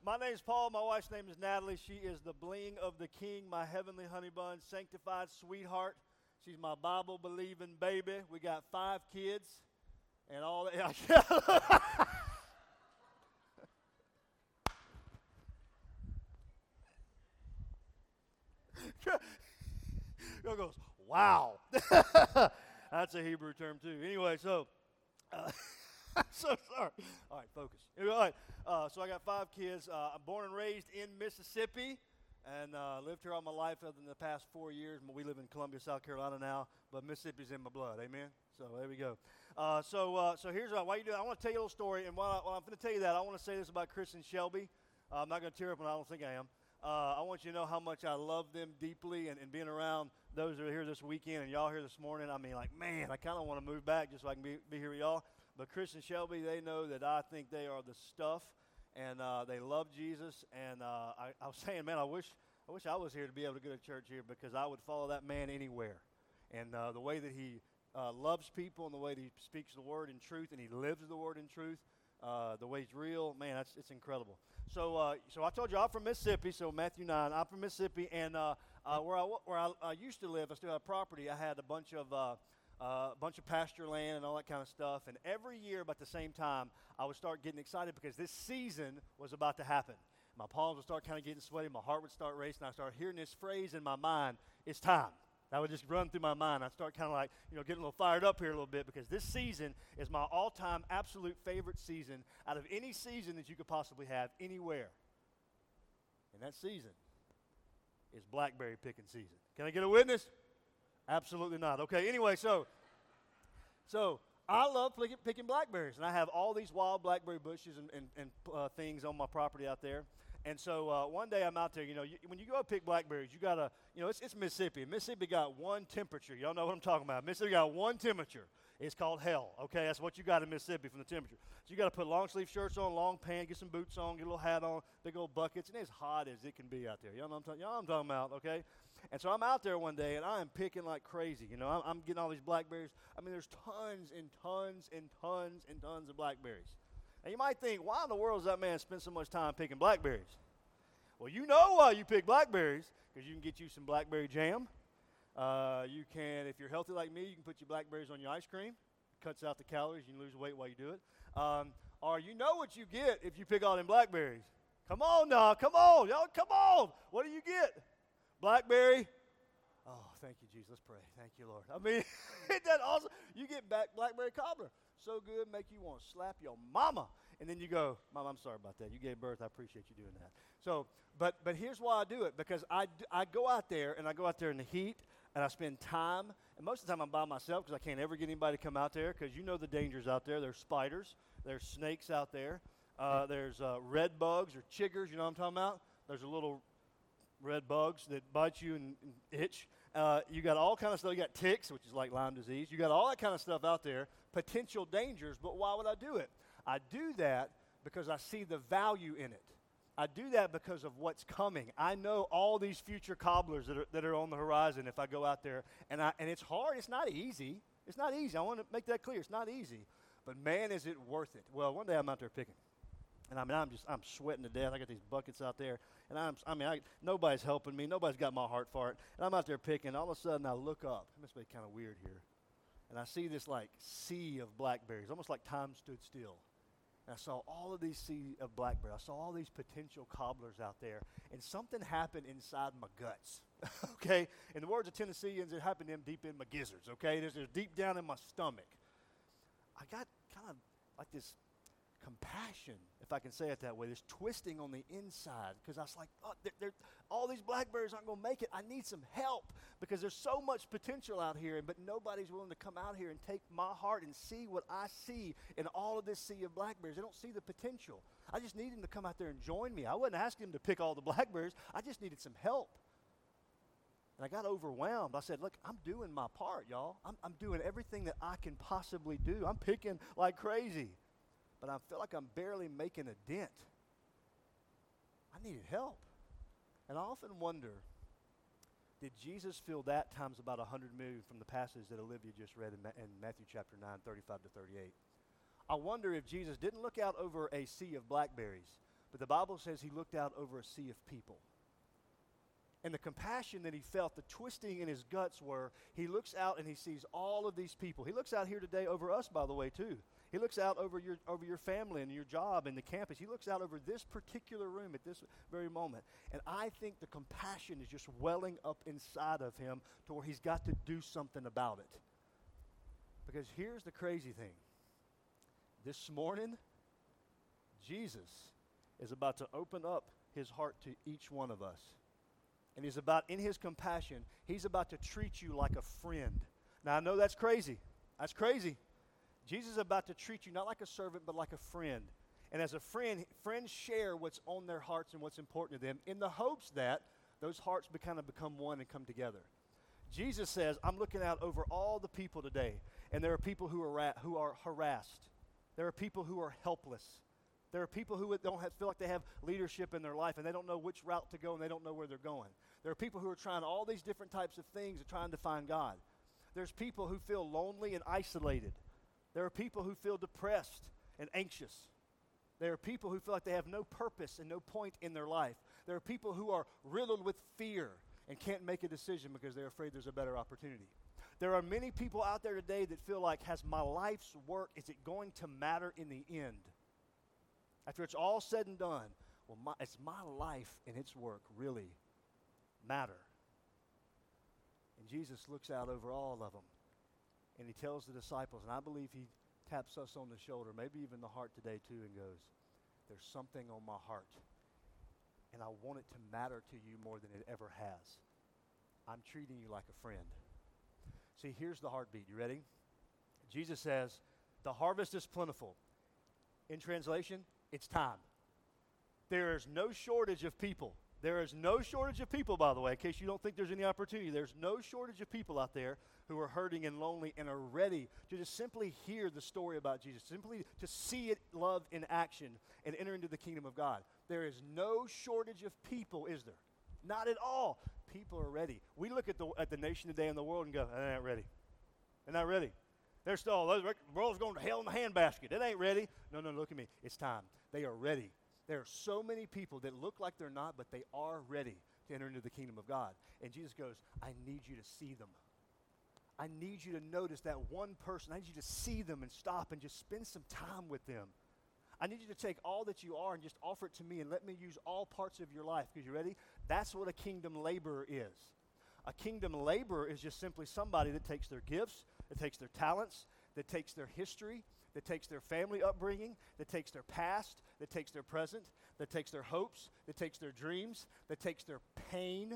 My name is Paul. My wife's name is Natalie. She is the bling of the king, my heavenly honey bun, sanctified sweetheart. She's my Bible-believing baby. We got 5 kids and all that. Girl goes, wow. That's a Hebrew term, too. Anyway, so sorry. All right, focus. All right, so I got 5 kids. I'm born and raised in Mississippi and lived here all my life other than the past 4 years. We live in Columbia, South Carolina now, but Mississippi's in my blood. Amen? So there we go. So here's why you do that. I want to tell you a little story, and while I'm going to tell you that, I want to say this about Chris and Shelby. I'm not going to tear up, and I don't think I am. I want you to know how much I love them deeply, and being around those that are here this weekend and y'all here this morning, I mean, like, man, I kind of want to move back just so I can be here with y'all. But Chris and Shelby, they know that I think they are the stuff, and they love Jesus. And I was saying, man, I wish I was here to be able to go to church here because I would follow that man anywhere. And the way that he loves people and the way that he speaks the word in truth and he lives the word in truth, the way he's real, man, it's incredible. So I told you I'm from Mississippi, so Matthew 9, I'm from Mississippi, and where I used to live, I still had property. I had a bunch of pasture land and all that kind of stuff, and every year about the same time, I would start getting excited because this season was about to happen. My palms would start kind of getting sweaty, my heart would start racing, I start hearing this phrase in my mind, it's time. That would just run through my mind. I'd start kind of like, getting a little fired up here a little bit because this season is my all-time absolute favorite season out of any season that you could possibly have anywhere. And that season is blackberry picking season. Can I get a witness? Absolutely not. Okay, anyway, so I love picking blackberries, and I have all these wild blackberry bushes and things on my property out there. And so one day I'm out there, when you go pick blackberries, you got to, it's Mississippi. Mississippi got one temperature. Y'all know what I'm talking about. Mississippi got one temperature. It's called hell, okay? That's what you got in Mississippi from the temperature. So you got to put long sleeve shirts on, long pants, get some boots on, get a little hat on, big old buckets, and it's hot as it can be out there. Y'all know what I'm talking about, okay? And so I'm out there one day, and I am picking like crazy. I'm getting all these blackberries. I mean, there's tons and tons and tons and tons of blackberries. And you might think, why in the world does that man spend so much time picking blackberries? Well, you know why you pick blackberries, because you can get you some blackberry jam. You can, if you're healthy like me, you can put your blackberries on your ice cream. Cuts out the calories. You can lose weight while you do it. Or you know what you get if you pick all them blackberries. Come on now. Come on. Y'all, come on. What do you get? Blackberry. Oh, thank you, Jesus. Let's pray. Thank you, Lord. I mean, isn't that awesome? You get blackberry cobbler. So good, make you want to slap your mama. And then you go, Mom, I'm sorry about that. You gave birth. I appreciate you doing that. So, but here's why I do it. Because I go out there, and I go out there in the heat, and I spend time. And most of the time I'm by myself because I can't ever get anybody to come out there because you know the dangers out there. There's spiders. There's snakes out there. There's red bugs or chiggers. You know what I'm talking about? There's a little red bugs that bite you and itch. You got all kind of stuff. You got ticks, which is like Lyme disease. You got all that kind of stuff out there, potential dangers, but why would I do it? I do that because I see the value in it. I do that because of what's coming. I know all these future cobblers that are on the horizon if I go out there, and it's hard. It's not easy. It's not easy. I want to make that clear. It's not easy, but man, is it worth it. Well, one day I'm out there picking. And I'm sweating to death. I got these buckets out there, and nobody's helping me. Nobody's got my heart for it. And I'm out there picking. All of a sudden, I look up. It must be kind of weird here. And I see this like sea of blackberries, almost like time stood still. And I saw all of these sea of blackberries. I saw all these potential cobblers out there, and something happened inside my guts. Okay, in the words of Tennesseans, it happened to them deep in my gizzards. Okay, there's deep down in my stomach. I got kind of like this compassion, if I can say it that way, this twisting on the inside, because I was like, oh, all these blackberries aren't going to make it. I need some help because there's so much potential out here, but nobody's willing to come out here and take my heart and see what I see in all of this sea of blackberries. They don't see the potential. I just need them to come out there and join me. I wasn't asking them to pick all the blackberries. I just needed some help. And I got overwhelmed. I said, look, I'm doing my part, y'all. I'm doing everything that I can possibly do. I'm picking like crazy. But I feel like I'm barely making a dent. I needed help. And I often wonder, did Jesus feel that times about 100 million from the passage that Olivia just read in Matthew chapter 9, 35 to 38? I wonder if Jesus didn't look out over a sea of blackberries, But the Bible says he looked out over a sea of people. And the compassion that he felt, the twisting in his guts were, he looks out and he sees all of these people. He looks out here today over us, by the way, too. He looks out over your family and your job and the campus. He looks out over this particular room at this very moment. And I think the compassion is just welling up inside of him to where he's got to do something about it. Because here's the crazy thing. This morning, Jesus is about to open up his heart to each one of us. And he's about, in his compassion, he's about to treat you like a friend. Now, I know that's crazy. That's crazy. Jesus is about to treat you not like a servant, but like a friend. And as a friend, friends share what's on their hearts and what's important to them in the hopes that those hearts kind of become one and come together. Jesus says, I'm looking out over all the people today, and there are people who are harassed. There are people who are helpless. There are people who feel like they have leadership in their life and they don't know which route to go and they don't know where they're going. There are people who are trying all these different types of things and trying to find God. There's people who feel lonely and isolated. There are people who feel depressed and anxious. There are people who feel like they have no purpose and no point in their life. There are people who are riddled with fear and can't make a decision because they're afraid there's a better opportunity. There are many people out there today that feel like, has my life's work, is it going to matter in the end? After it's all said and done, well, it's my life and its work really matter? And Jesus looks out over all of them, and he tells the disciples, and I believe he taps us on the shoulder, maybe even the heart today too, and goes, there's something on my heart, and I want it to matter to you more than it ever has. I'm treating you like a friend. See, here's the heartbeat. You ready? Jesus says, the harvest is plentiful. In translation, it's time. There is no shortage of people. There is no shortage of people, by the way, in case you don't think there's any opportunity. There's no shortage of people out there who are hurting and lonely and are ready to just simply hear the story about Jesus, simply to see it, love in action, and enter into the kingdom of God. There is no shortage of people, is there? Not at all. People are ready. We look at the nation today and the world and go, they're not ready. They're not ready. They're still, the world's going to hell in the handbasket. It ain't ready. No, look at me. It's time. They are ready. There are so many people that look like they're not, but they are ready to enter into the kingdom of God. And Jesus goes, I need you to see them. I need you to notice that one person. I need you to see them and stop and just spend some time with them. I need you to take all that you are and just offer it to me and let me use all parts of your life. Because you ready? That's what a kingdom laborer is. A kingdom laborer is just simply somebody that takes their gifts, that takes their talents, that takes their history, that takes their family upbringing, that takes their past, that takes their present, that takes their hopes, that takes their dreams, that takes their pain,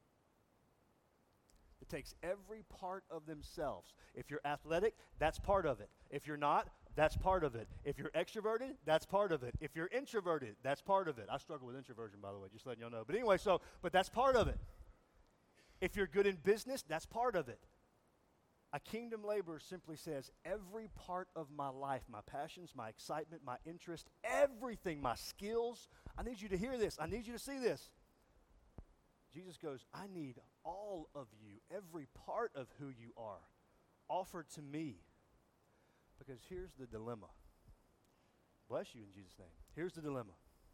that takes every part of themselves. If you're athletic, that's part of it. If you're not, that's part of it. If you're extroverted, that's part of it. If you're introverted, that's part of it. I struggle with introversion, by the way, just letting y'all know. But anyway, but that's part of it. If you're good in business, that's part of it. A kingdom laborer simply says, every part of my life, my passions, my excitement, my interest, everything, my skills, I need you to hear this. I need you to see this. Jesus goes, I need all of you, every part of who you are, offered to me. Because here's the dilemma. Bless you in Jesus' name. Here's the dilemma.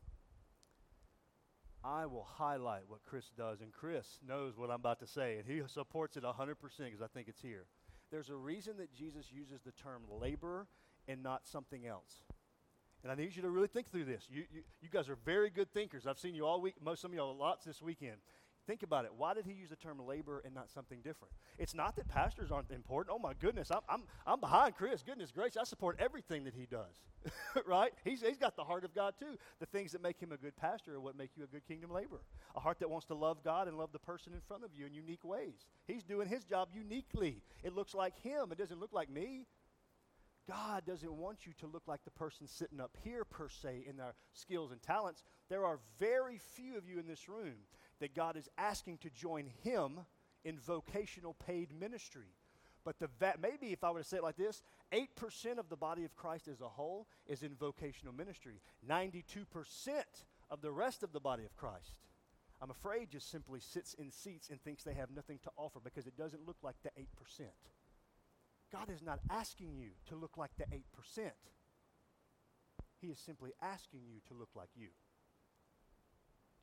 I will highlight what Chris does, and Chris knows what I'm about to say, and he supports it 100% because I think it's here. There's a reason that Jesus uses the term laborer and not something else. And I need you to really think through this. You guys are very good thinkers. I've seen you all week, some of y'all lots this weekend. Think about it. Why did he use the term laborer and not something different? It's not that pastors aren't important. Oh my goodness, I'm behind Chris. Goodness gracious, I support everything that he does. Right? He's got the heart of God too. The things that make him a good pastor are what make you a good kingdom laborer. A heart that wants to love God and love the person in front of you in unique ways. He's doing his job uniquely. It looks like him. It doesn't look like me. God doesn't want you to look like the person sitting up here per se in their skills and talents. There are very few of you in this room that God is asking to join him in vocational paid ministry. But maybe if I were to say it like this, 8% of the body of Christ as a whole is in vocational ministry. 92% of the rest of the body of Christ, I'm afraid, just simply sits in seats and thinks they have nothing to offer because it doesn't look like the 8%. God is not asking you to look like the 8%. He is simply asking you to look like you.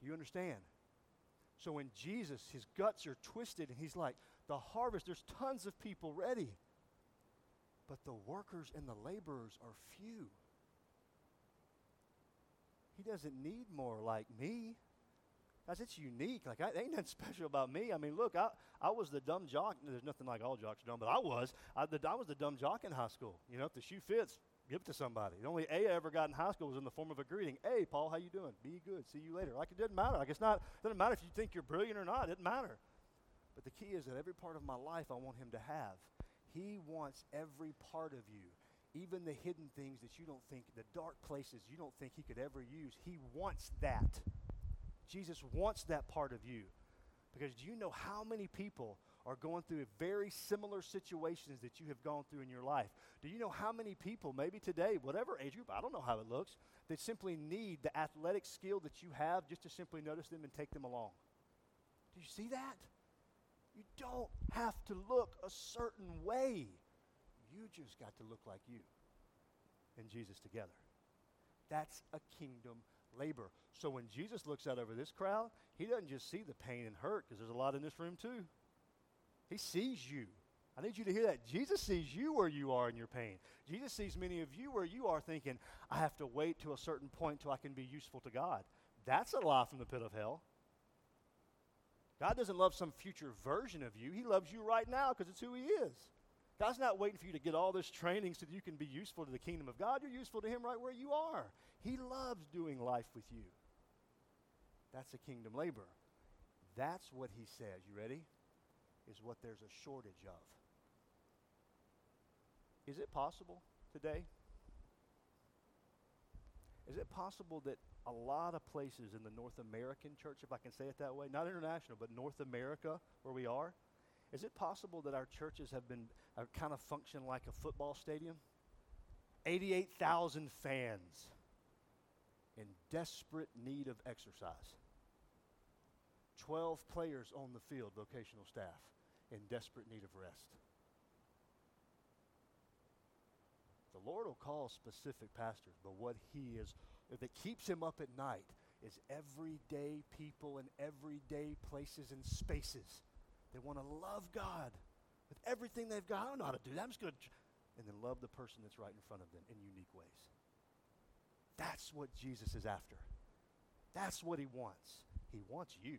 You understand? So when Jesus, his guts are twisted and he's like, the harvest, there's tons of people ready, but the workers and the laborers are few. He doesn't need more like me. Guys, it's unique. Like, ain't nothing special about me. I mean, look, I was the dumb jock. There's nothing like all jocks are dumb, but I was. I was the dumb jock in high school. You know, if the shoe fits, give it to somebody. The only A I ever got in high school was in the form of a greeting. Hey, Paul, how you doing? Be good. See you later. Like, it doesn't matter. Like, it doesn't matter if you think you're brilliant or not. It doesn't matter. But the key is that every part of my life I want him to have. He wants every part of you, even the hidden things that you don't think, the dark places you don't think he could ever use. He wants that. Jesus wants that part of you. Because do you know how many people are going through very similar situations that you have gone through in your life? Do you know how many people, maybe today, whatever age group, I don't know how it looks, that simply need the athletic skill that you have just to simply notice them and take them along? Do you see that? You don't have to look a certain way. You just got to look like you and Jesus together. That's a kingdom labor. So when Jesus looks out over this crowd, he doesn't just see the pain and hurt, because there's a lot in this room too. He sees you. I need you to hear that. Jesus sees you where you are in your pain. Jesus sees many of you where you are thinking, I have to wait to a certain point till I can be useful to God. That's a lie from the pit of hell. God doesn't love some future version of you. He loves you right now because it's who he is. God's not waiting for you to get all this training so that you can be useful to the kingdom of God. You're useful to him right where you are. He loves doing life with you. That's a kingdom labor. That's what he says. You ready? Is what there's a shortage of. Is it possible today? Is it possible that a lot of places in the North American church, if I can say it that way, not international, but North America where we are, is it possible that our churches have kind of functioned like a football stadium? 88,000 fans in desperate need of exercise. 12 players on the field, vocational staff, in desperate need of rest. The Lord will call specific pastors, but what he is, if it keeps him up at night, is everyday people in everyday places and spaces. They want to love God with everything they've got. I don't know how to do that. I'm just going to, and then love the person that's right in front of them in unique ways. That's what Jesus is after. That's what he wants. He wants you.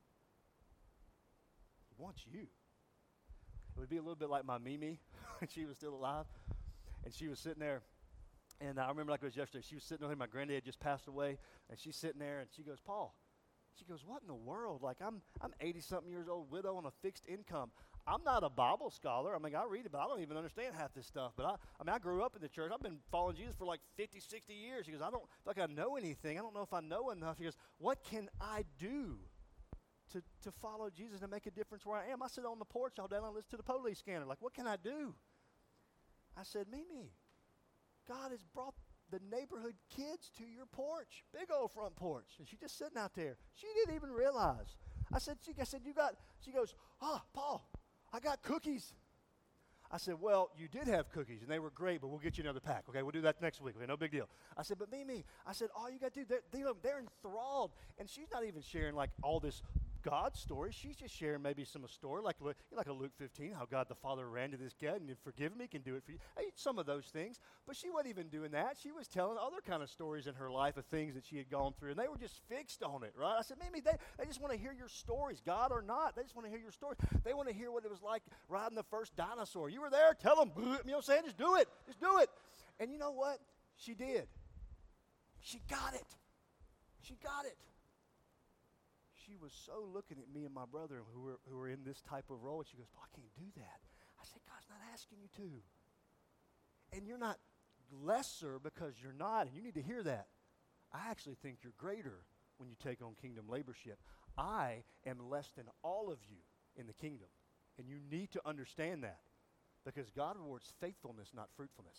He wants you. It would be a little bit like my Mimi when she was still alive. And she was sitting there, and I remember like it was yesterday. She was sitting there, my granddad had just passed away, and she's sitting there, and she goes, Paul, she goes, what in the world? Like, I'm 80-something years old, widow on a fixed income. I'm not a Bible scholar. I mean, I read it, but I don't even understand half this stuff. But I grew up in the church. I've been following Jesus for like 50, 60 years. She goes, I don't feel like I know anything. I don't know if I know enough. She goes, what can I do to follow Jesus and make a difference where I am? I sit on the porch all day long and listen to the police scanner. Like, what can I do? I said, Mimi, God has brought the neighborhood kids to your porch, big old front porch. And she's just sitting out there. She didn't even realize. I said, she goes, Paul, I got cookies. I said, well, you did have cookies, and they were great, but we'll get you another pack. Okay, we'll do that next week. Okay, no big deal. I said, but Mimi, I said, all you got to do, they're enthralled. And she's not even sharing like all this God story. She's just sharing maybe some story, like a Luke 15, how God the Father ran to this kid and forgive me, can do it for you. Some of those things. But she wasn't even doing that. She was telling other kind of stories in her life of things that she had gone through, and they were just fixed on it, right? I said, Mimi, they just want to hear your stories, God or not. They just want to hear your stories. They want to hear what it was like riding the first dinosaur. You were there, tell them. You know what I'm saying? Just do it. Just do it. And you know what? She did. She got it. She got it. She was so looking at me and my brother who were in this type of role, and she goes, I can't do that. I said, God's not asking you to. And you're not lesser because you're not, and you need to hear that. I actually think you're greater when you take on kingdom laborship. I am less than all of you in the kingdom, and you need to understand that because God rewards faithfulness, not fruitfulness.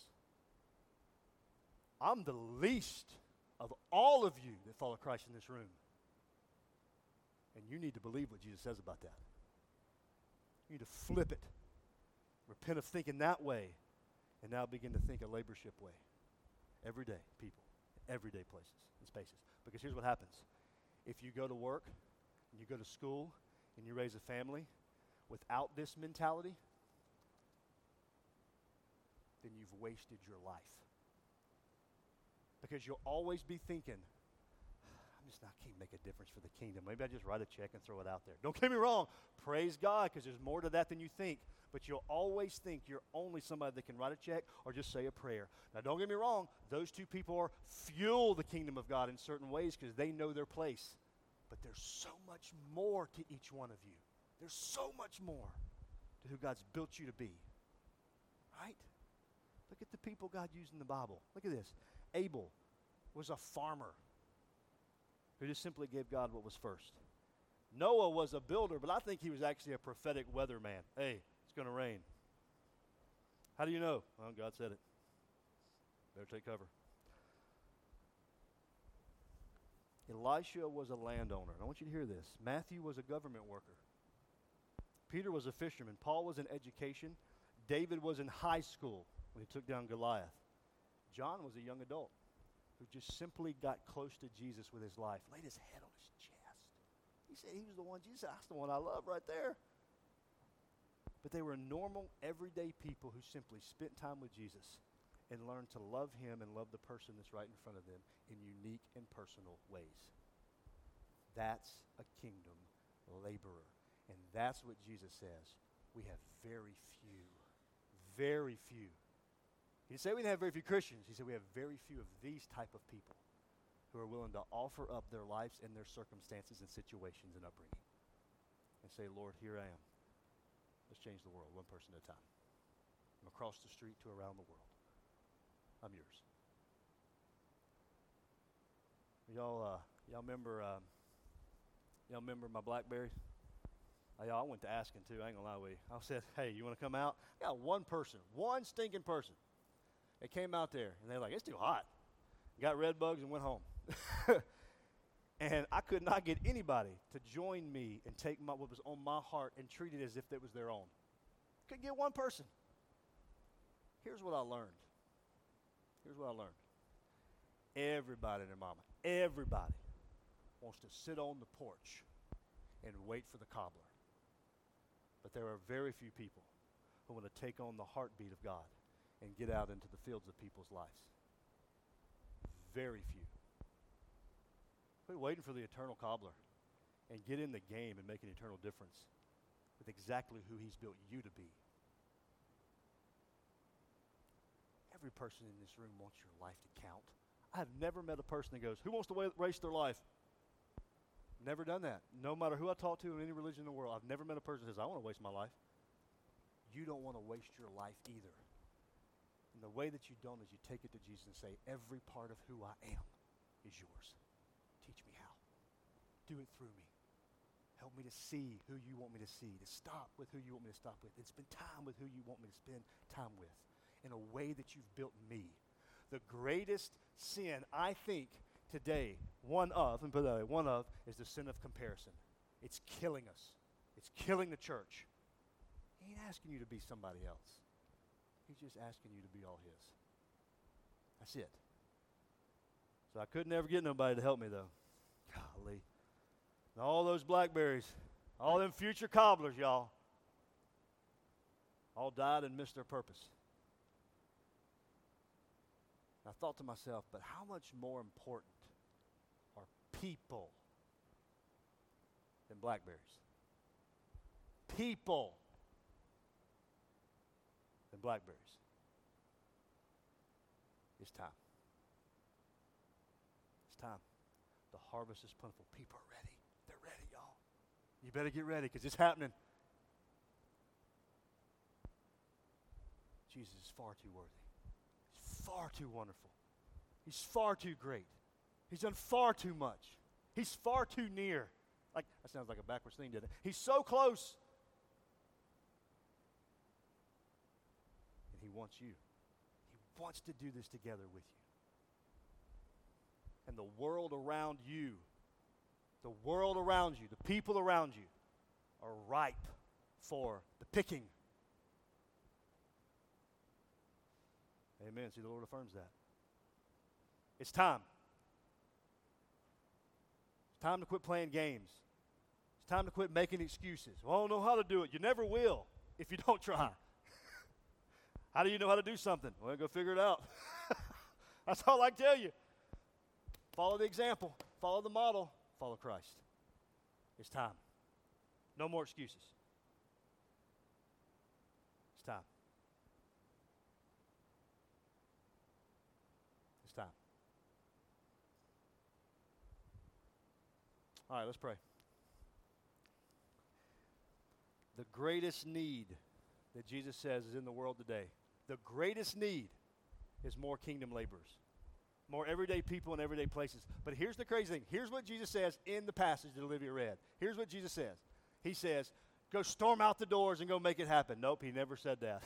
I'm the least of all of you that follow Christ in this room. And you need to believe what Jesus says about that. You need to flip it. Repent of thinking that way, and now begin to think a laborship way. Everyday people, everyday places and spaces. Because here's what happens. If you go to work, and you go to school, and you raise a family without this mentality, then you've wasted your life. Because you'll always be thinking, I can't make a difference for the kingdom. Maybe I just write a check and throw it out there. Don't get me wrong. Praise God, because there's more to that than you think. But you'll always think you're only somebody that can write a check or just say a prayer. Now, don't get me wrong. Those two people fuel the kingdom of God in certain ways because they know their place. But there's so much more to each one of you. There's so much more to who God's built you to be. Right? Look at the people God used in the Bible. Look at this. Abel was a farmer who just simply gave God what was first. Noah was a builder, but I think he was actually a prophetic weatherman. Hey, it's going to rain. How do you know? Well, God said it. Better take cover. Elisha was a landowner. And I want you to hear this. Matthew was a government worker. Peter was a fisherman. Paul was in education. David was in high school when he took down Goliath. John was a young adult who just simply got close to Jesus with his life, laid his head on his chest. He said he was the one, Jesus, that's the one I love right there. But they were normal, everyday people who simply spent time with Jesus and learned to love him and love the person that's right in front of them in unique and personal ways. That's a kingdom laborer. And that's what Jesus says. We have very few. Very few. He didn't say we didn't have very few Christians. He said we have very few of these type of people who are willing to offer up their lives and their circumstances and situations and upbringing and say, Lord, here I am. Let's change the world one person at a time. From across the street to around the world. I'm yours. Y'all remember my BlackBerry? I went to asking too. I ain't gonna lie with you. I said, hey, you want to come out? I got one person, one stinking person. They came out there, and they're like, it's too hot. Got red bugs and went home. And I could not get anybody to join me and take what was on my heart and treat it as if it was their own. Couldn't get one person. Here's what I learned. Everybody and their mama, everybody wants to sit on the porch and wait for the cobbler. But there are very few people who want to take on the heartbeat of God and get out into the fields of people's lives. Very few. Quit waiting for the eternal cobbler and get in the game and make an eternal difference with exactly who he's built you to be. Every person in this room wants your life to count. I've never met a person that goes, who wants to waste their life? Never done that. No matter who I talk to in any religion in the world, I've never met a person that says, I want to waste my life. You don't want to waste your life either. And the way that you don't is you take it to Jesus and say, every part of who I am is yours. Teach me how. Do it through me. Help me to see who you want me to see, to stop with who you want me to stop with, and spend time with who you want me to spend time with in a way that you've built me. The greatest sin, I think, today, one of, is the sin of comparison. It's killing us. It's killing the church. He ain't asking you to be somebody else. He's just asking you to be all his. That's it. So I could never get nobody to help me, though. Golly. And all those blackberries, all them future cobblers, y'all, all died and missed their purpose. And I thought to myself, but how much more important are people than blackberries? People than blackberries. It's time. It's time. The harvest is plentiful. People are ready. They're ready, y'all. You better get ready because it's happening. Jesus is far too worthy. He's far too wonderful. He's far too great. He's done far too much. He's far too near. Like that sounds like a backwards thing, doesn't it? He's so close. And he wants you. He wants to do this together with you. And the world around you, the people around you are ripe for the picking. Amen. See, the Lord affirms that. It's time. It's time to quit playing games. It's time to quit making excuses. Well, I don't know how to do it. You never will if you don't try. How do you know how to do something? Well, go figure it out. That's all I tell you. Follow the example. Follow the model. Follow Christ. It's time. No more excuses. It's time. It's time. All right, let's pray. The greatest need that Jesus says is in the world today, the greatest need is more kingdom laborers, more everyday people in everyday places. But here's the crazy thing. Here's what Jesus says in the passage that Olivia read. Here's what Jesus says. He says, go storm out the doors and go make it happen. Nope, he never said that.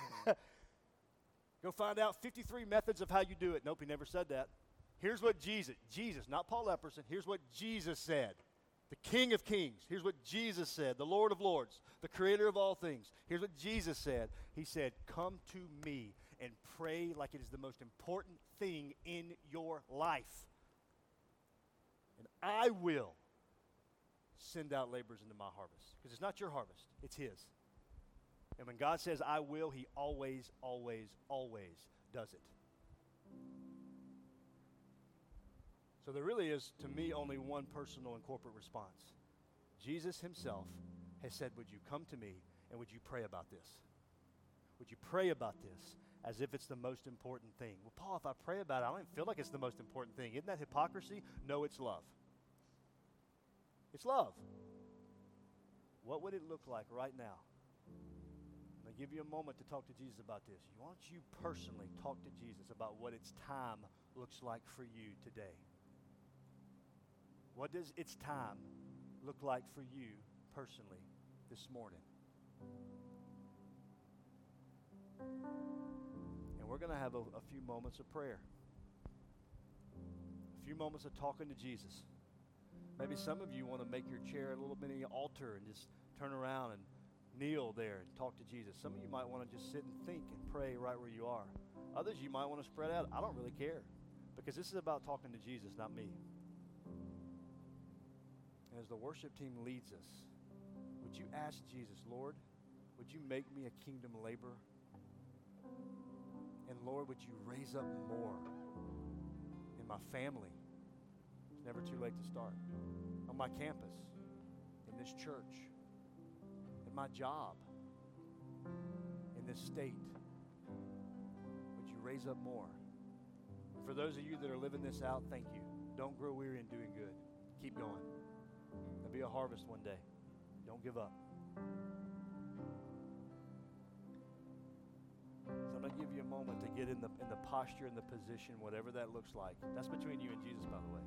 Go find out 53 methods of how you do it. Nope, he never said that. Here's what Jesus, not Paul Epperson, here's what Jesus said. The King of Kings. Here's what Jesus said. The Lord of Lords. The Creator of all things. Here's what Jesus said. He said, come to me and pray like it is the most important thing in your life. And I will send out laborers into my harvest. Because it's not your harvest. It's His. And when God says, I will, He always, always, always does it. So there really is, to me, only one personal and corporate response. Jesus Himself has said, would you come to me and would you pray about this? Would you pray about this as if it's the most important thing? Well, Paul, if I pray about it, I don't even feel like it's the most important thing. Isn't that hypocrisy? No, it's love. It's love. What would it look like right now? I'm going to give you a moment to talk to Jesus about this. Why don't you personally talk to Jesus about what its time looks like for you today? What does its time look like for you personally this morning? And we're going to have a few moments of prayer. A few moments of talking to Jesus. Maybe some of you want to make your chair a little mini altar and just turn around and kneel there and talk to Jesus. Some of you might want to just sit and think and pray right where you are. Others, you might want to spread out. I don't really care, because this is about talking to Jesus, not me. And as the worship team leads us, would you ask Jesus, Lord, would you make me a kingdom laborer? And Lord, would you raise up more in my family? It's never too late to start. On my campus, in this church, in my job, in this state. Would you raise up more? And for those of you that are living this out, thank you. Don't grow weary in doing good. Keep going. There'll be a harvest one day. Don't give up. So I'm going to give you a moment to get in the posture and the position, whatever that looks like. That's between you and Jesus, by the way.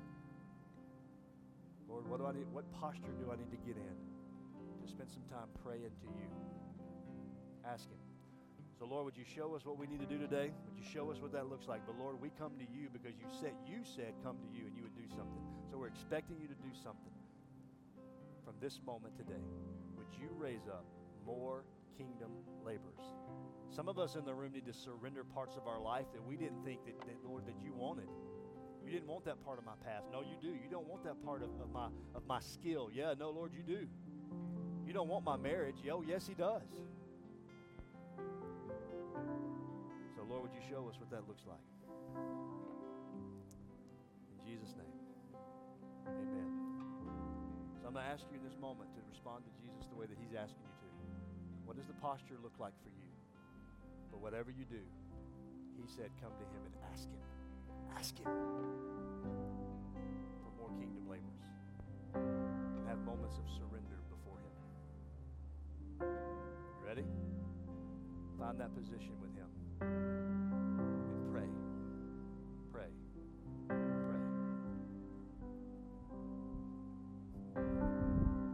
Lord, what posture do I need to get in to spend some time praying to you? Ask Him. So Lord, would you show us what we need to do today? Would you show us what that looks like? But Lord, we come to you because you said come to you and you would do something. So we're expecting you to do something from this moment today. Would you raise up more kingdom laborers? Some of us in the room need to surrender parts of our life that we didn't think that Lord, that you wanted. You didn't want that part of my past. No, you do. You don't want that part of my skill. Yeah, no, Lord, you do. You don't want my marriage. Oh, yes, He does. So, Lord, would you show us what that looks like? In Jesus' name, amen. So I'm going to ask you in this moment to respond to Jesus the way that He's asking you to. What does the posture look like for you? But whatever you do, He said come to Him and ask Him. Ask Him for more kingdom laborers. And have moments of surrender before Him. You ready? Find that position with Him.